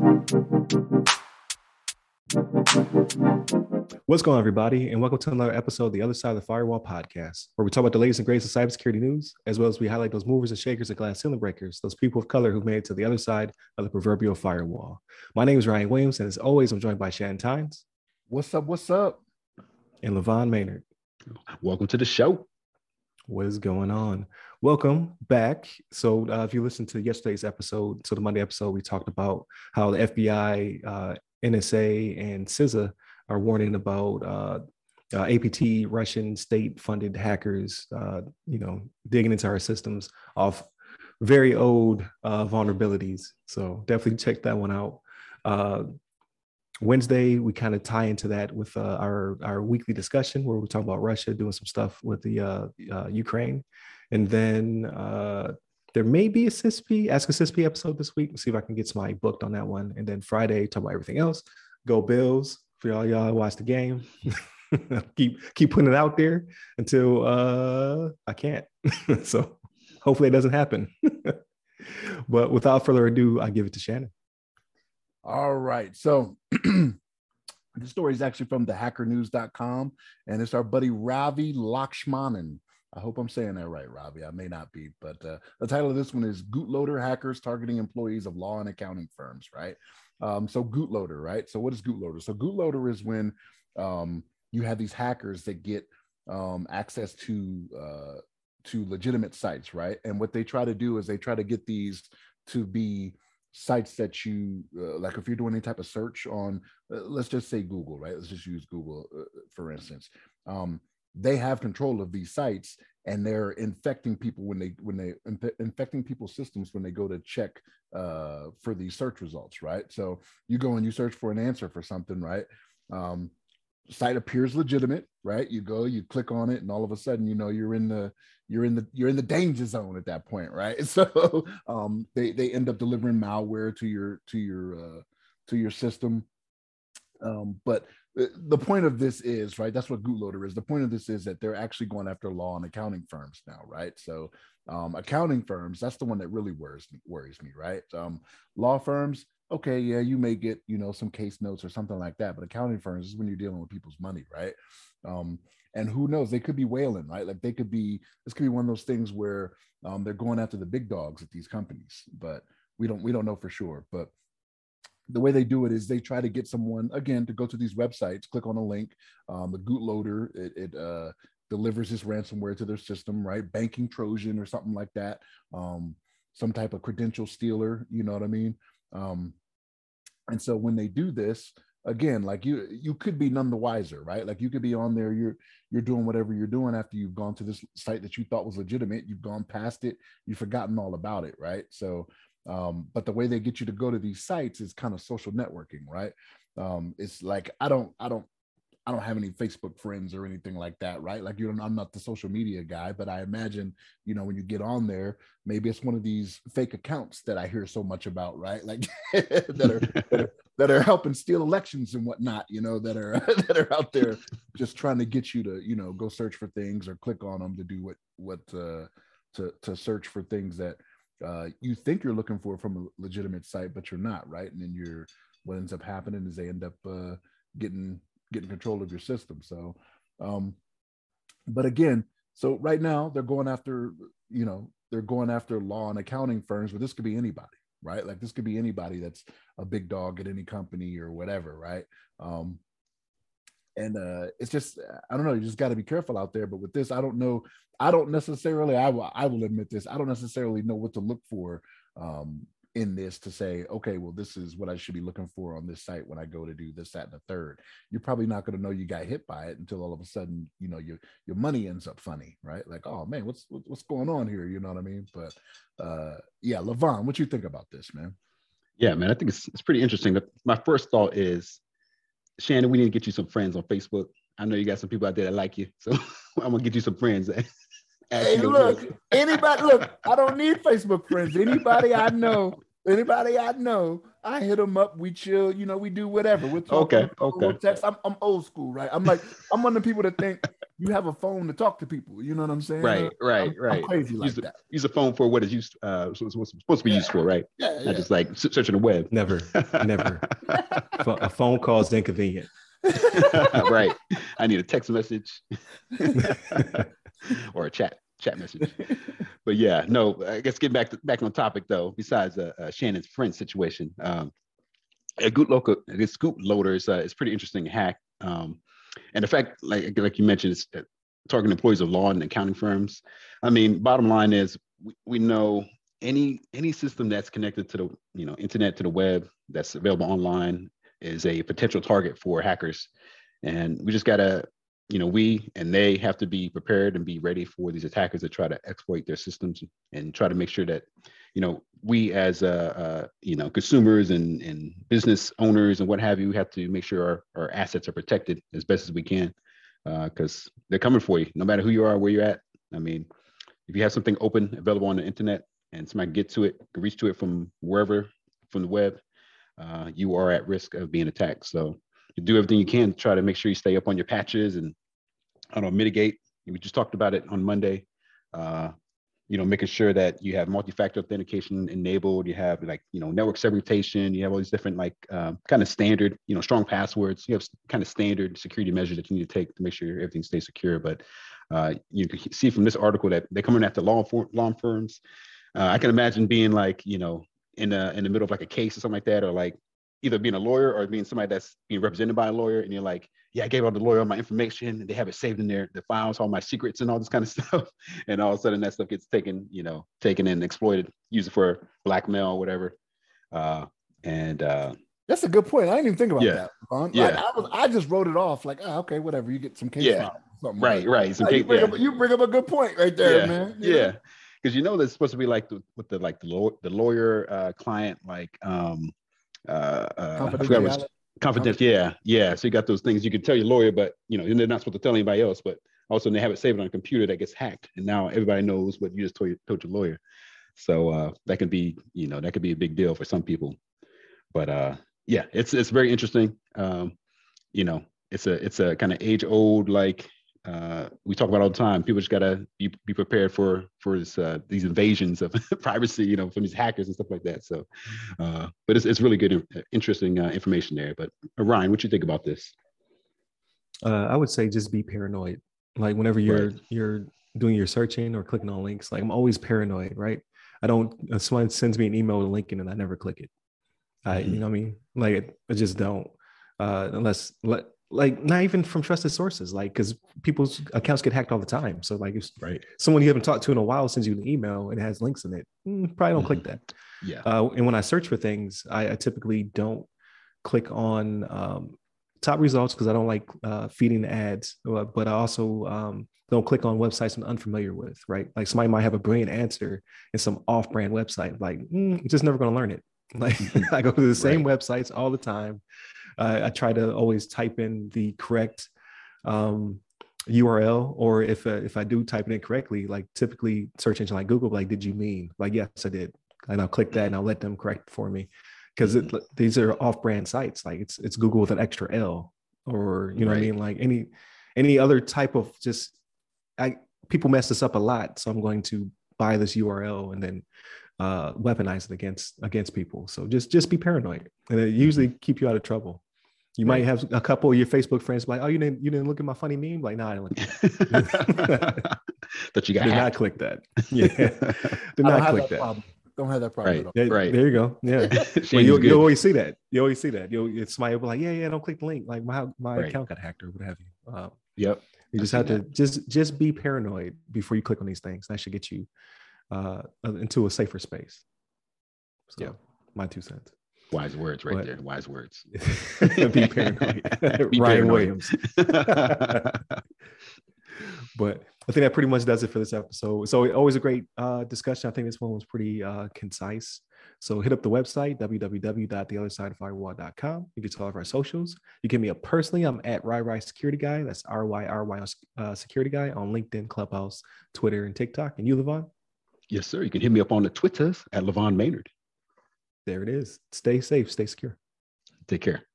What's going on, everybody, and welcome to another episode of the Other Side of the Firewall podcast, where we talk about the latest and greatest of cybersecurity news, as well as we highlight those movers and shakers and glass ceiling breakers, those people of color who made it to the other side of the proverbial firewall. My name is Ryan Williams, and as always, I'm joined by Shannon Tynes. What's up? What's up? And Levon Maynard. Welcome to the show. What is going on? Welcome back. So if you listened to yesterday's episode, so the Monday episode, we talked about how the FBI, NSA, and CISA are warning about APT, Russian state-funded hackers, digging into our systems off very old vulnerabilities. So definitely check that one out. Wednesday, we kind of tie into that with our weekly discussion where we talk about Russia doing some stuff with the Ukraine. And then there may be a CISP, Ask a CISP episode this week. See if I can get somebody booked on that one. And then Friday, talk about everything else. Go Bills for y'all watch the game. keep putting it out there until I can't. So hopefully it doesn't happen. But without further ado, I give it to Shannon. All right. So the story is actually from thehackernews.com, and it's our buddy Ravi Lakshmanan. I hope I'm saying that right, Ravi. I may not be, but the title of this one is Bootloader Hackers Targeting Employees of Law and Accounting Firms, right? So Bootloader, right? So what is Bootloader? So Bootloader is when you have these hackers that get access to legitimate sites, right? And what they try to do is they try to get these to be sites that you like. If you're doing any type of search on, let's just say Google, right? Let's just use Google for instance. They have control of these sites, and they're infecting people when they infecting people's systems when they go to check for these search results, right? So you go and you search for an answer for something, right? Site appears legitimate, right? You go, you click on it, and all of a sudden, you're in the danger zone at that point, right? So they end up delivering malware to your system. But the point of this is, right, that's what Bootloader is. The point of this is that they're actually going after law and accounting firms now, right? So accounting firms, that's the one that really worries me, right? Law firms, okay, yeah, you may get, some case notes or something like that, but accounting firms is when you're dealing with people's money, right? And who knows, they could be whaling, right? Like this could be one of those things where they're going after the big dogs at these companies, but we don't know for sure. But the way they do it is they try to get someone, again, to go to these websites, click on a link. The Bootloader, it delivers this ransomware to their system, right? Banking Trojan or something like that. Some type of credential stealer, you know what I mean? And so when they do this, again, like you could be none the wiser, right? Like you could be on there, you're doing whatever you're doing after you've gone to this site that you thought was legitimate, you've gone past it, you've forgotten all about it, right? So but the way they get you to go to these sites is kind of social networking, right? It's like I don't have any Facebook friends or anything like that, right? Like I'm not the social media guy, but I imagine, when you get on there, maybe it's one of these fake accounts that I hear so much about, right? Like that are helping steal elections and whatnot, that are out there just trying to get you to, go search for things or click on them to do what to search for things that you think you're looking for from a legitimate site, but you're not, right? And then what ends up happening is they end up getting control of your system. So, but again, so right now they're going after law and accounting firms, but this could be anybody, right? Like this could be anybody that's a big dog at any company or whatever, right? And it's just, I don't know, you just got to be careful out there. But with this, I don't know. I don't necessarily, I will admit this, I don't necessarily know what to look for in this to say, okay, well, this is what I should be looking for on this site when I go to do this, that, and the third. You're probably not going to know you got hit by it until all of a sudden, your money ends up funny, right? Like, oh man, what's going on here? You know what I mean? But yeah, Levon, what you think about this, man? Yeah, man, I think it's pretty interesting. My first thought is, Shannon, we need to get you some friends on Facebook. I know you got some people out there that like you, so I'm gonna get you some friends. Hey, look, I don't need Facebook friends. Anybody I know I hit them up. We chill. You know, we do whatever. We'll talk on Okay, the phone, we'll text. I'm old school, right? I'm one of the people that think you have a phone to talk to people. You know what I'm saying? Right. I'm crazy like that. Use the phone for what it's used, what's supposed to be used for, right? Yeah. Not just like searching the web. Never. A phone call is inconvenient. Right. I need a text message or a chat message. But yeah, no, I guess getting back on topic though, besides Shannon's friend situation, a good scoop loader is pretty interesting hack. And the fact, like you mentioned, it's targeting employees of law and accounting firms. I mean, bottom line is we know any system that's connected to the internet, to the web, that's available online is a potential target for hackers. And we just gotta, we and they have to be prepared and be ready for these attackers to try to exploit their systems and try to make sure that, we as consumers and business owners and what have you, we have to make sure our assets are protected as best as we can, because they're coming for you, no matter who you are, where you're at. I mean, if you have something open, available on the internet, and somebody get to it, reach to it from wherever, from the web, you are at risk of being attacked. So you do everything you can to try to make sure you stay up on your patches and, mitigate. We just talked about it on Monday. Making sure that you have multi-factor authentication enabled. You have network segmentation. You have all these different kind of standard, strong passwords. You have kind of standard security measures that you need to take to make sure everything stays secure. But you can see from this article that they're coming after law firms. I can imagine being in the middle of a case or something like that, or either being a lawyer or being somebody that's being represented by a lawyer, and you're like, yeah, I gave out the lawyer all my information, and they have it saved in their files, all my secrets and all this kind of stuff. And all of a sudden that stuff gets taken and exploited, used for blackmail or whatever. That's a good point. I didn't even think about that. Yeah. I just wrote it off okay, whatever. You get some case files. Right. You bring up a good point right there, man. Yeah. Because there's supposed to be the lawyer client confidential. Yeah. So you got those things you can tell your lawyer, but and they're not supposed to tell anybody else. But also they have it saved on a computer that gets hacked, and now everybody knows what you just told your lawyer. So that can be a big deal for some people. But it's very interesting. It's a kind of age old we talk about all the time. People just gotta be prepared for these invasions of privacy, from these hackers and stuff like that. So, but it's really good, interesting information there. But Ryan, what you think about this? I would say just be paranoid. Like whenever you're doing your searching or clicking on links, I'm always paranoid, right? I don't. Someone sends me an email with a link in and I never click it. You know what I mean? I just don't, unless not even from trusted sources, because people's accounts get hacked all the time. So if someone you haven't talked to in a while sends you an email and it has links in it, probably don't click that. Yeah. And when I search for things, I typically don't click on top results because I don't like feeding the ads, but I also don't click on websites I'm unfamiliar with, right? Somebody might have a brilliant answer in some off-brand website, just never going to learn it. I go to the same websites all the time. I try to always type in the correct URL, or if I do type it in correctly, typically search engine like Google, did you mean? Yes, I did. And I'll click that and I'll let them correct for me, because these are off-brand sites. It's Google with an extra L, or what I mean? Any other type of people mess this up a lot. So I'm going to buy this URL and then weaponize it against people. So just be paranoid, and it usually keep you out of trouble. You might have a couple of your Facebook friends oh, you didn't look at my funny meme? No, I didn't look at it. That you got did not click that. Yeah. Did not click that. Don't have that problem at all. Right. There you go. Yeah. Well, you always see that. It's somebody will be don't click the link. My account got hacked or what have you. Yep. You just have to just be paranoid before you click on these things. That should get you into a safer space. So my 2 cents. Wise words there. Wise words. Be paranoid. Be Ryan paranoid. Williams. But I think that pretty much does it for this episode. So always a great discussion. I think this one was pretty concise. So hit up the website, www.theothersideofirewall.com. You can tell all of our socials. You can hit me up personally. I'm at RyRy Security Guy. That's RYRY Security Guy on LinkedIn, Clubhouse, Twitter, and TikTok. And you, Levon? Yes, sir. You can hit me up on the Twitters at Levon Maynard. There it is. Stay safe, stay secure. Take care.